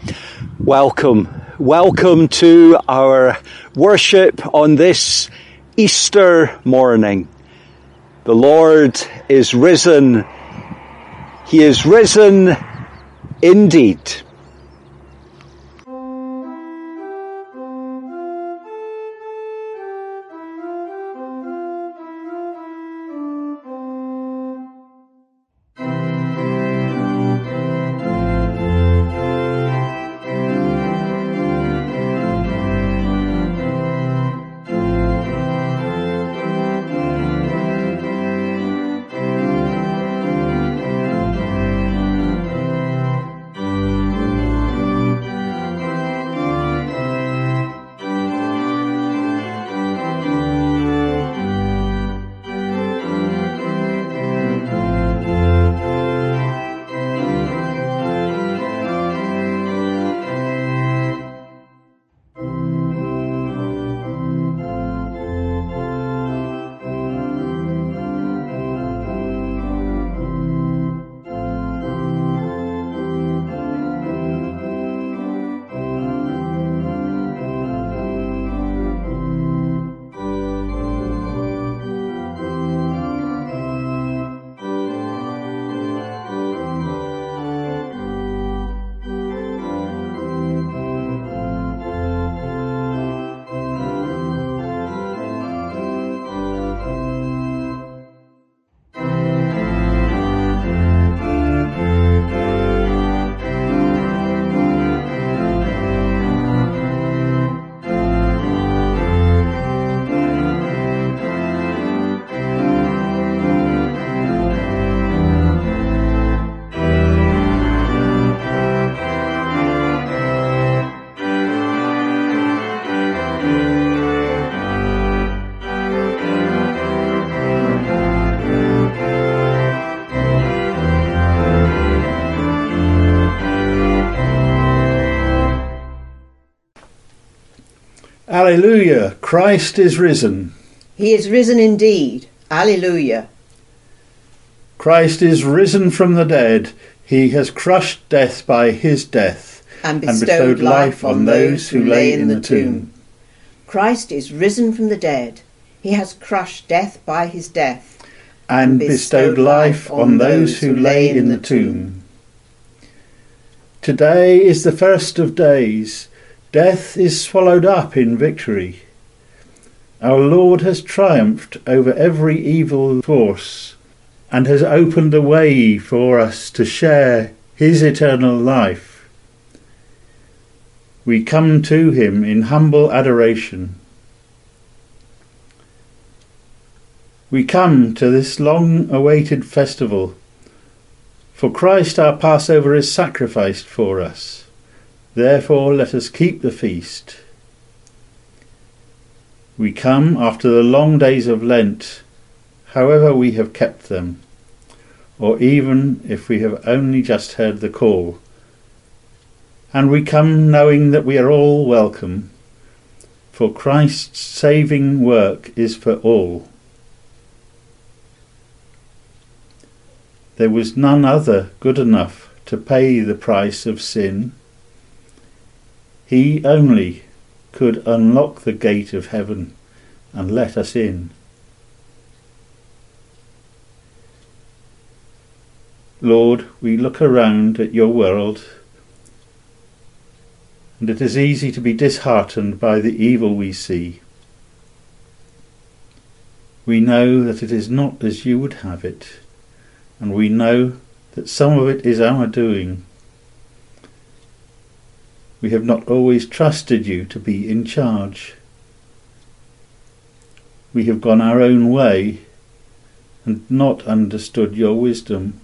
Welcome. Welcome to our worship on this Easter morning. The Lord is risen. He is risen indeed. Alleluia, Christ is risen. He is risen indeed. Alleluia. Christ is risen from the dead. He has crushed death by his death and bestowed life on those who lay in the tomb. Christ is risen from the dead. He has crushed death by his death and bestowed life on those who lay in the tomb. Today is the first of days. Death is swallowed up in victory. Our Lord has triumphed over every evil force and has opened a way for us to share his eternal life. We come to him in humble adoration. We come to this long-awaited festival, for Christ our Passover is sacrificed for us. Therefore let us keep the feast. We come after the long days of Lent, however we have kept them, or even if we have only just heard the call. And we come knowing that we are all welcome, for Christ's saving work is for all. There was none other good enough to pay the price of sin. He only could unlock the gate of heaven and let us in. Lord, we look around at your world, and it is easy to be disheartened by the evil we see. We know that it is not as you would have it, and we know that some of it is our doing. We have not always trusted you to be in charge. We have gone our own way and not understood your wisdom.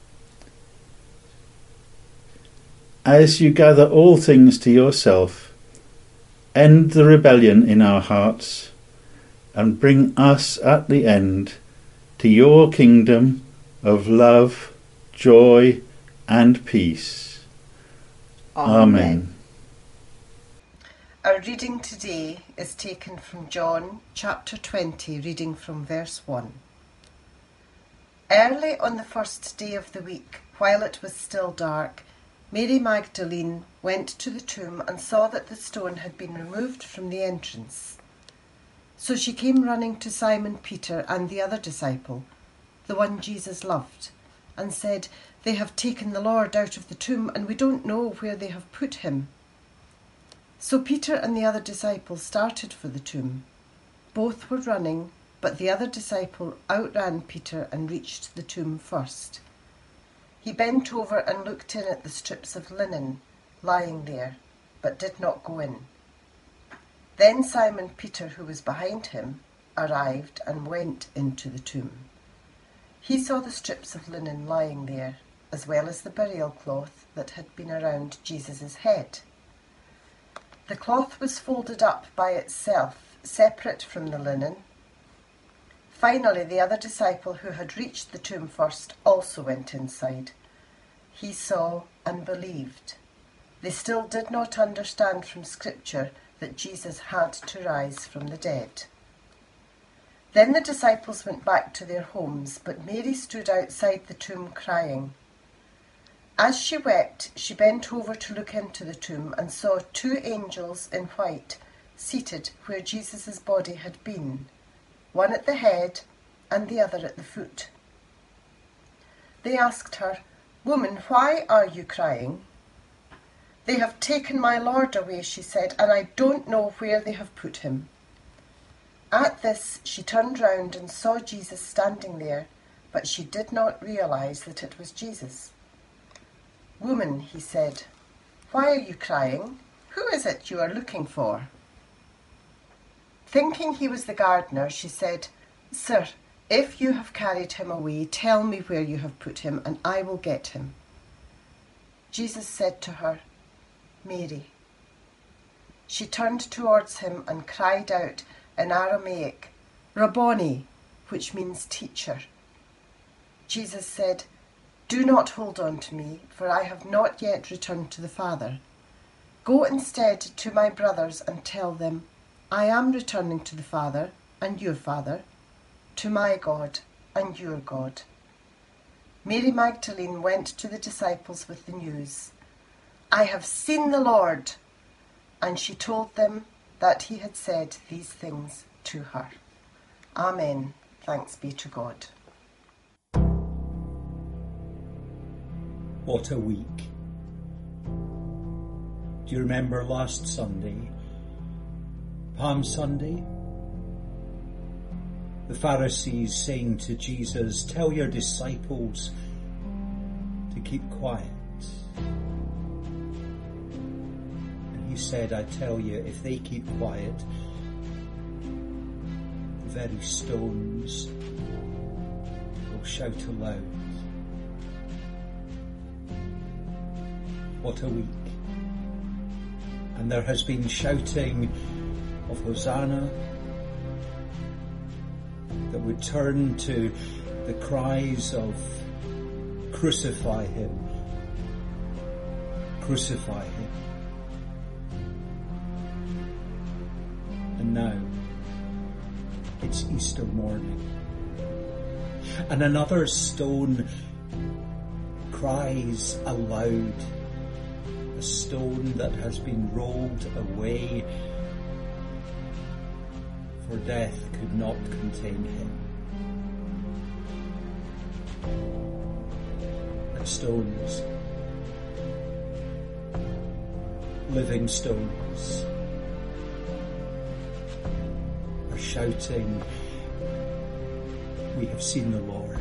As you gather all things to yourself, end the rebellion in our hearts and bring us at the end to your kingdom of love, joy and peace. Amen. Our reading today is taken from John chapter 20, reading from verse 1. Early on the first day of the week, while it was still dark, Mary Magdalene went to the tomb and saw that the stone had been removed from the entrance. So she came running to Simon Peter and the other disciple, the one Jesus loved, and said, "They have taken the Lord out of the tomb, and we don't know where they have put him." So Peter and the other disciple started for the tomb. Both were running, but the other disciple outran Peter and reached the tomb first. He bent over and looked in at the strips of linen lying there, but did not go in. Then Simon Peter, who was behind him, arrived and went into the tomb. He saw the strips of linen lying there, as well as the burial cloth that had been around Jesus' head. The cloth was folded up by itself, separate from the linen. Finally, the other disciple who had reached the tomb first also went inside. He saw and believed. They still did not understand from Scripture that Jesus had to rise from the dead. Then the disciples went back to their homes, but Mary stood outside the tomb crying. As she wept, she bent over to look into the tomb and saw 2 angels in white seated where Jesus' body had been, one at the head and the other at the foot. They asked her, "Woman, why are you crying?" "They have taken my Lord away," she said, "and I don't know where they have put him." At this, she turned round and saw Jesus standing there, but she did not realize that it was Jesus. "Woman," he said, "why are you crying? Who is it you are looking for?" Thinking he was the gardener, she said, "Sir, if you have carried him away, tell me where you have put him, and I will get him." Jesus said to her, "Mary." She turned towards him and cried out in Aramaic, "Rabboni," which means teacher. Jesus said, "Do not hold on to me, for I have not yet returned to the Father. Go instead to my brothers and tell them, I am returning to the Father and your Father, to my God and your God." Mary Magdalene went to the disciples with the news, "I have seen the Lord," and she told them that he had said these things to her. Amen. Thanks be to God. What a week. Do you remember last Sunday, Palm Sunday? The Pharisees saying to Jesus, "Tell your disciples to keep quiet." And he said, "I tell you, if they keep quiet, the very stones will shout aloud." What a week. And there has been shouting of Hosanna that would turn to the cries of "Crucify him, crucify him." And now it's Easter morning, and another stone cries aloud, a stone that has been rolled away, for death could not contain him. And stones, living stones, are shouting, "We have seen the Lord.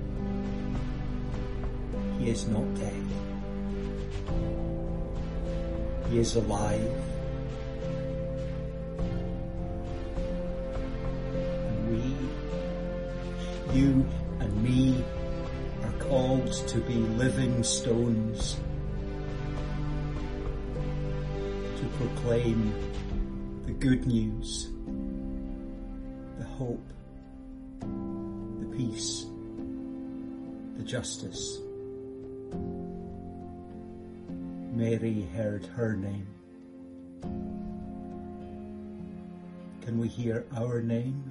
He is not dead. He is alive." You and me are called to be living stones, to proclaim the good news, the hope, the peace, the justice. Mary heard her name. Can we hear our name?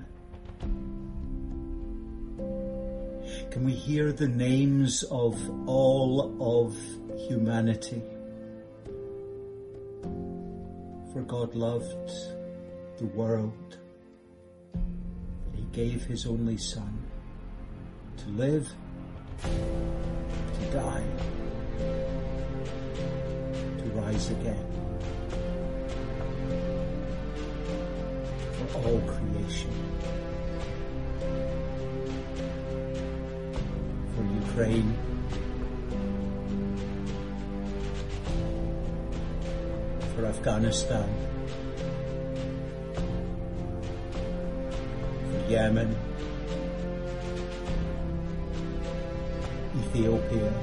Can we hear the names of all of humanity. For God loved the world, He gave His only Son to live, to die, to rise again for all creation, for Ukraine, for Afghanistan, for Yemen, Ethiopia,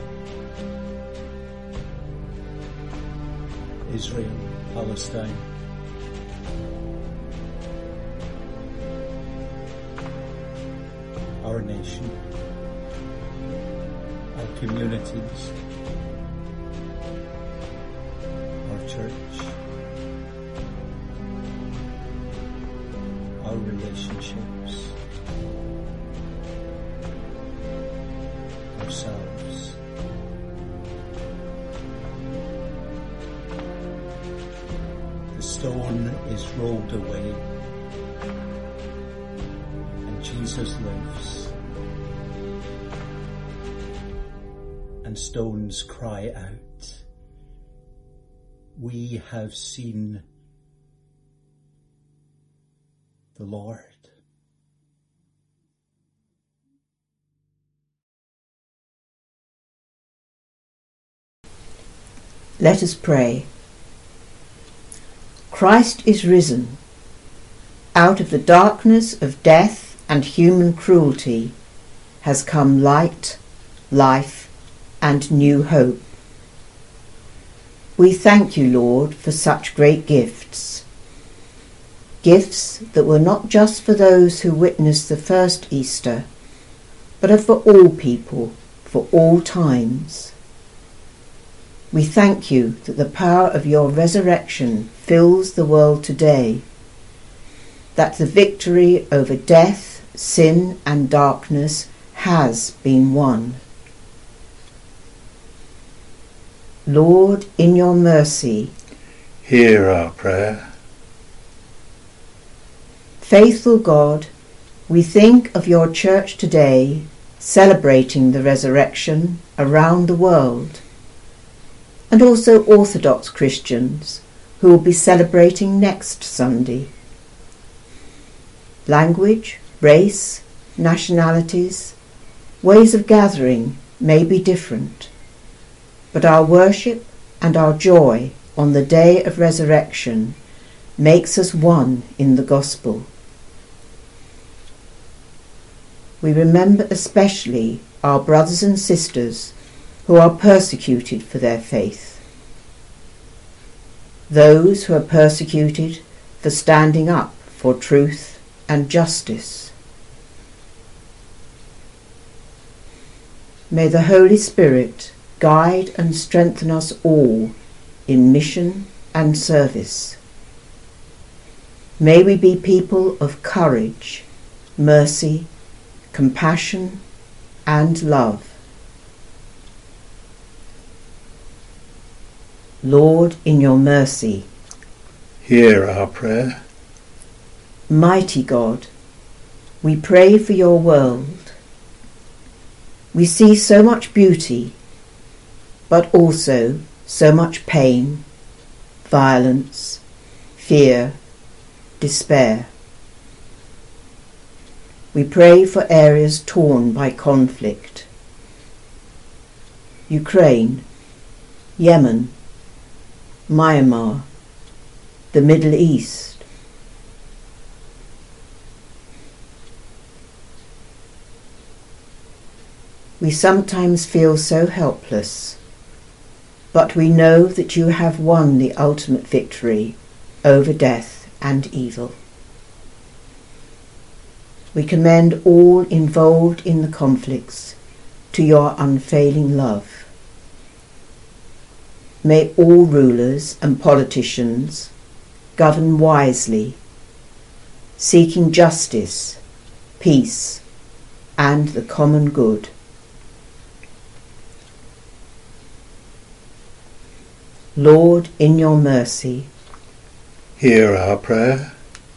Israel, Palestine, our nation, our communities, our church, our relationships, ourselves. The stone is rolled away and Jesus lives, and stones cry out, "We have seen the Lord." Let us pray. Christ is risen. Out of the darkness of death and human cruelty has come light, life, and new hope. We thank you, Lord, for such great gifts. Gifts that were not just for those who witnessed the first Easter, but are for all people, for all times. We thank you that the power of your resurrection fills the world today, that the victory over death, sin, and darkness has been won. Lord, in your mercy, hear our prayer. Faithful God, we think of your church today celebrating the resurrection around the world, and also Orthodox Christians who will be celebrating next Sunday. Language, race, nationalities, ways of gathering may be different, but our worship and our joy on the day of resurrection makes us one in the gospel. We remember especially our brothers and sisters who are persecuted for their faith, those who are persecuted for standing up for truth and justice. May the Holy Spirit guide and strengthen us all in mission and service. May we be people of courage, mercy, compassion, and love. Lord, in your mercy, hear our prayer. Mighty God, we pray for your world. We see so much beauty, but also so much pain, violence, fear, despair. We pray for areas torn by conflict. Ukraine, Yemen, Myanmar, the Middle East. We sometimes feel so helpless, but we know that you have won the ultimate victory over death and evil. We commend all involved in the conflicts to your unfailing love. May all rulers and politicians govern wisely, seeking justice, peace, and the common good. Lord, in your mercy, hear our prayer.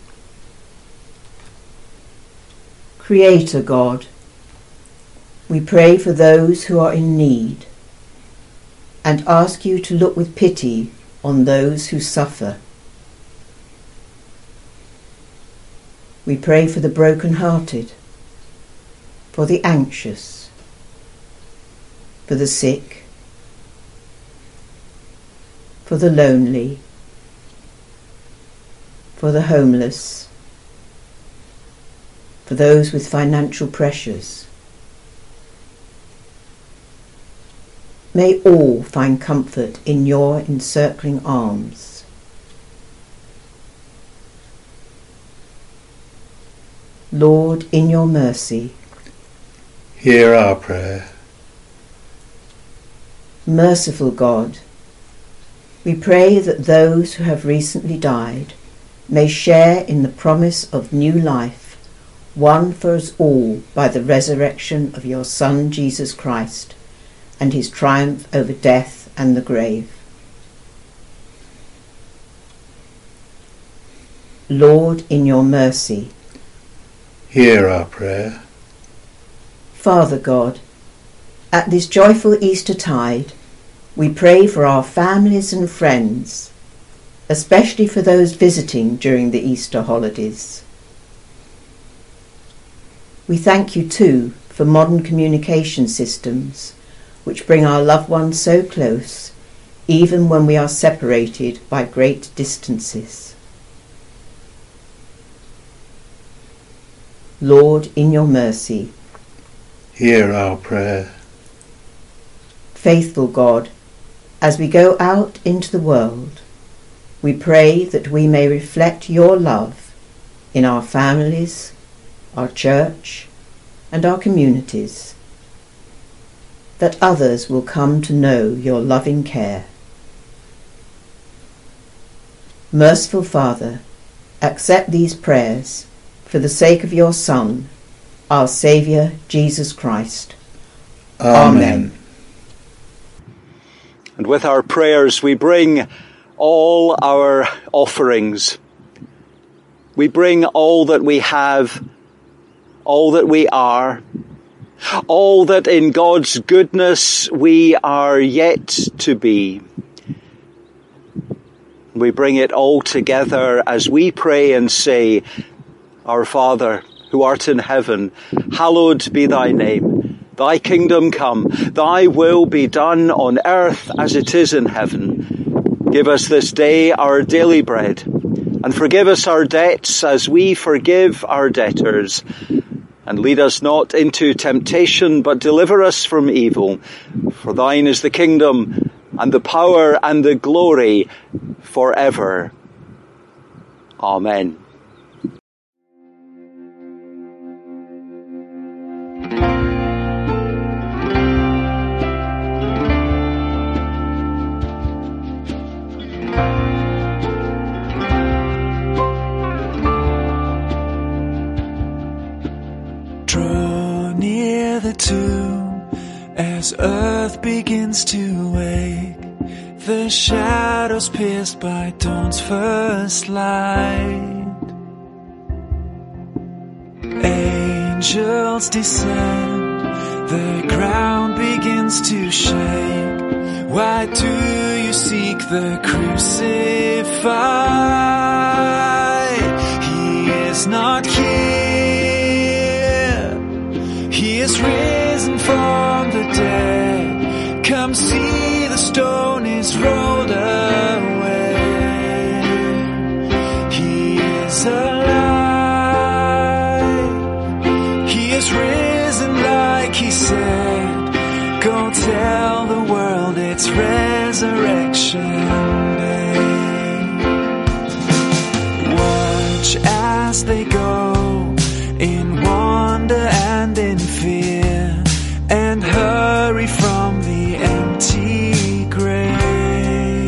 Creator God, we pray for those who are in need and ask you to look with pity on those who suffer. We pray for the broken-hearted, for the anxious, for the sick, for the lonely, for the homeless, for those with financial pressures. May all find comfort in your encircling arms. Lord, in your mercy, hear our prayer. Merciful God, we pray that those who have recently died may share in the promise of new life, won for us all by the resurrection of your Son, Jesus Christ, and his triumph over death and the grave. Lord, in your mercy, hear our prayer. Father God, at this joyful Eastertide, we pray for our families and friends, especially for those visiting during the Easter holidays. We thank you too for modern communication systems which bring our loved ones so close, even when we are separated by great distances. Lord, in your mercy, hear our prayer. Faithful God, as we go out into the world, we pray that we may reflect your love in our families, our church, and our communities, that others will come to know your loving care. Merciful Father, accept these prayers for the sake of your Son, our Saviour, Jesus Christ. Amen. And with our prayers we bring all our offerings. We bring all that we have, all that we are, all that in God's goodness we are yet to be. We bring it all together as we pray and say, Our Father, who art in heaven, hallowed be thy name. Thy kingdom come, thy will be done on earth as it is in heaven. Give us this day our daily bread, and forgive us our debts as we forgive our debtors. And lead us not into temptation, but deliver us from evil. For thine is the kingdom, and the power, and the glory, forever. Amen. Draw near the tomb as earth begins to wake, the shadows pierced by dawn's first light. Angels descend, the ground begins to shake. Why do you seek the crucified? He is not here, he is risen from the dead. Come see, the stone is rolled away. He is alive, he is risen like he said. Go tell the world it's resurrection day. Watch as they go in wonder and in fear, and hurry from the empty grave.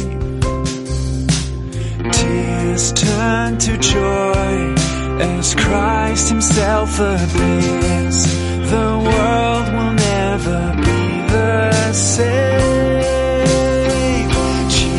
Tears turn to joy as Christ himself appears. The world will never be the same.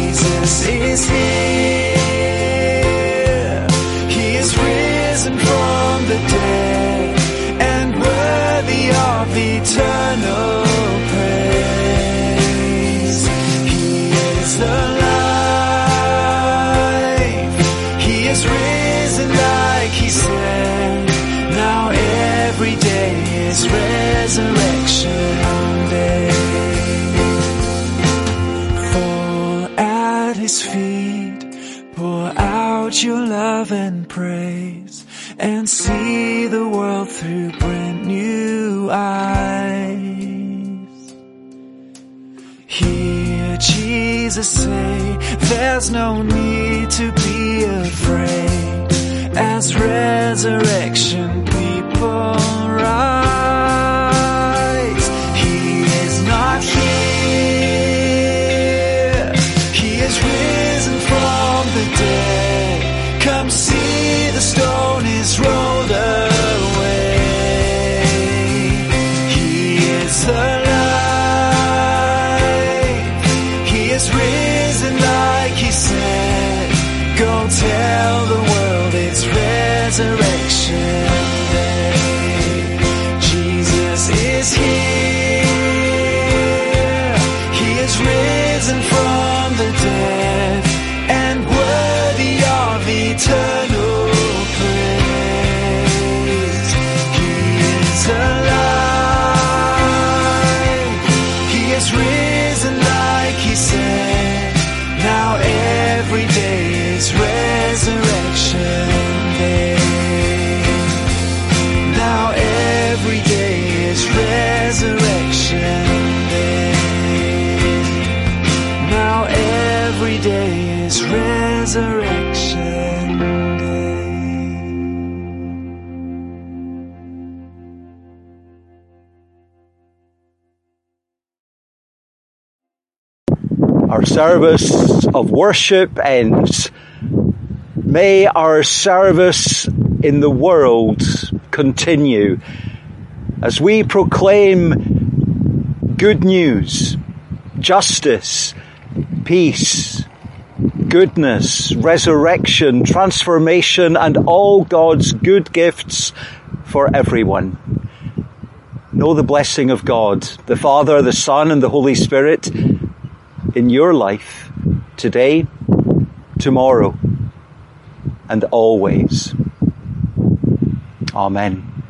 His resurrection day. Fall at His feet, pour out your love and praise, and see the world through brand new eyes. Hear Jesus say, there's no need to be afraid, as resurrection people rise. He is not here, He is risen from the dead. Come see, the stone is rolled away. He is alive, He is risen like He said. Go tell the world it's resurrection day. Jesus is here, He is risen from the dead, and worthy of eternal praise. He is alive, He is risen like He said. Now every day is resurrection day. Now every day is resurrection day. Now every day is resurrection day. Our service of worship ends. May our service in the world continue as we proclaim good news, justice, peace, goodness, resurrection, transformation, and all God's good gifts for everyone. Know the blessing of God, the Father, the Son, and the Holy Spirit in your life today, tomorrow, and always. Amen.